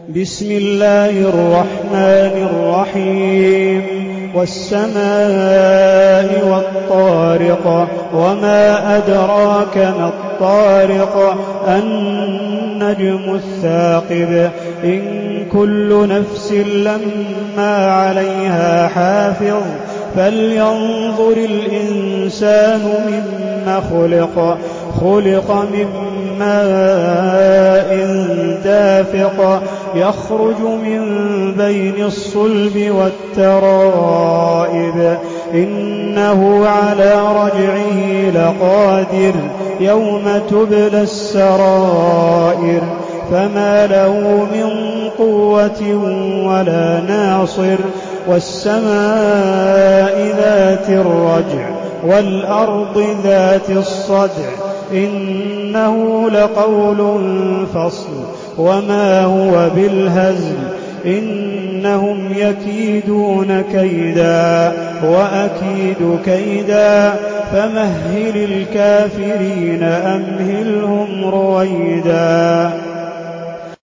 بسم الله الرحمن الرحيم والسماء والطارق وما أدراك ما الطارق النجم الثاقب إن كل نفس لما عليها حافظ فلينظر الإنسان مما خلق من ماء دافق يخرج من بين الصلب والترائب إنه على رجعه لقادر يوم تبلى السرائر فما له من قوة ولا ناصر والسماء ذات الرجع والأرض ذات الصدع إنه لقول فصل وما هو بالهزل إنهم يكيدون كيدا وأكيد كيدا فمهل الكافرين أمهلهم رويدا